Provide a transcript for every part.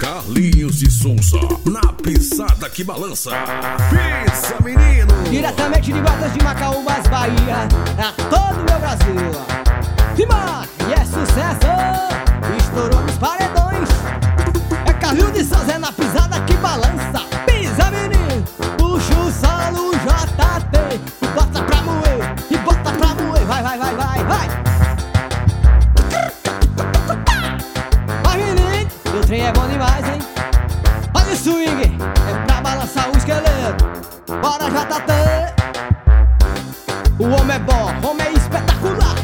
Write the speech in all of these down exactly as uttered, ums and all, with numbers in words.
Carlinhos de Souza, na pisada que balança. Pisa, menino! Diretamente de Batas de Macaúbas, Bahia, a todo o meu Brasil. Rima e é sucesso, estourou nos paredões. É Carlinhos de Souza, é na pisada que balança. Pisa, menino, puxa o solo J T e bota pra moer, e bota pra moer. Vai, vai, vai, vai, vai. Vai, menino, o trem é bom demais, hein? Olha o swing, é pra balançar o esqueleto. Bora, J T. O homem é bom, o homem é espetacular.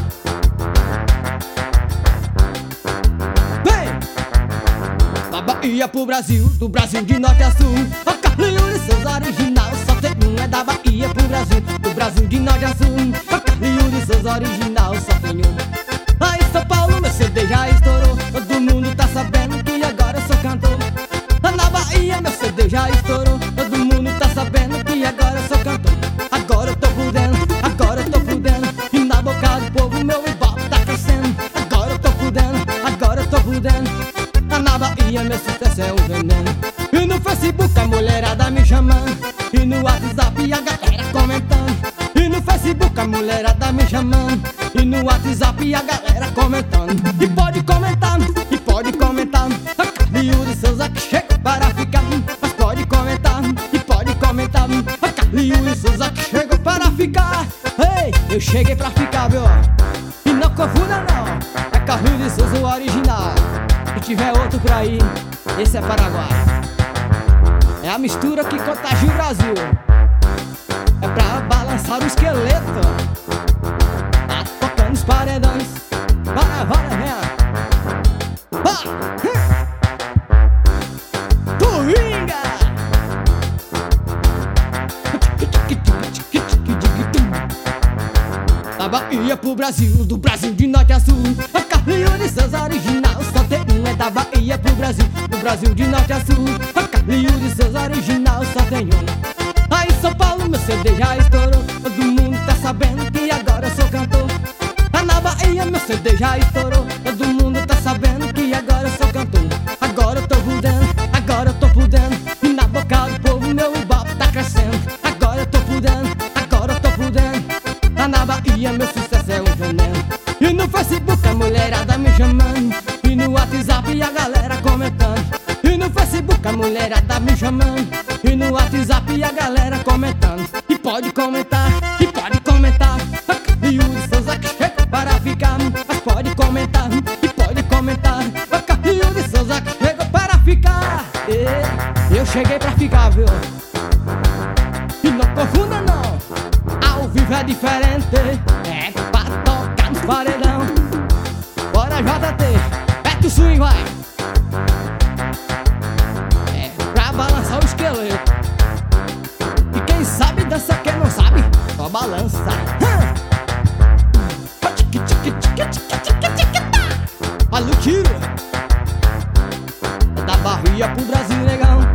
Vem! Da Bahia pro Brasil, do Brasil de norte a sul. O Carlinhos de Souza original, só tem um. É da Bahia pro Brasil, do Brasil de norte a sul. O Carlinhos de Souza original, só tem um. Lá em São Paulo meu C D já estourou. Todo mundo tá sabendo que agora eu sou cantor. Lá na Bahia meu C D já estourou. Todo mundo tá sabendo que agora eu sou cantor. Agora eu tô por dentro, agora eu tô por dentro. E na boca do povo meu ibope tá crescendo. Agora eu tô por dentro, agora eu tô por dentro. Lá na Bahia meu sucesso é um veneno. E no Facebook a mulherada me chamando. E no WhatsApp a galera comentando. E no Facebook a mulherada me chamando. E no WhatsApp a galera comentando. E pode comentar, e pode comentar. A Carlinhos de Souza que chega para ficar. Mas pode comentar, e pode comentar. A Carlinhos de Souza que chega para ficar. Ei, eu cheguei pra ficar, viu? E não confunda não, é Carlinhos de Souza o original. Se tiver outro por aí, esse é Paraguai. É a mistura que contagia o Brasil. É pra balançar o esqueleto. Tá tocando os paredões. Bora, bora, vem. Vai! Coringa! Da Bahia pro Brasil, do Brasil de norte a sul. A Carlinhos de Souza original, só tem um. É da Bahia pro Brasil, do Brasil de norte a sul. A Carlinhos de Souza original, só tem um. Aí em São Paulo meu C D já estourou. Todo mundo tá sabendo que agora eu sou cantor. Lá na Bahia meu C D já estourou. Todo mundo tá sabendo que agora eu sou cantor. Agora eu tô por dentro, agora eu tô por dentro. E na boca do povo meu ibope tá crescendo. Agora eu tô por dentro, agora eu tô por dentro. Lá na Bahia meu sucesso é um veneno. E no Facebook a mulherada me chamando. E no WhatsApp a galera comentando. E no Facebook a mulherada me chamando. E no WhatsApp a galera comentando. E pode comentar, e pode comentar. A Carlinhos de Souza que chega para ficar. Mas pode comentar, e pode comentar. A Carlinhos de Souza que chega para ficar. E eu cheguei pra ficar, viu? E não confunda não, ao vivo é diferente. É pra tocar nos paredão. Bora J T, mete o swing, vai. É pra balançar o esqueleto. E quem sabe dança, quem não sabe, só balança. Olha o tiro. É da Bahia pro Brasil, negão.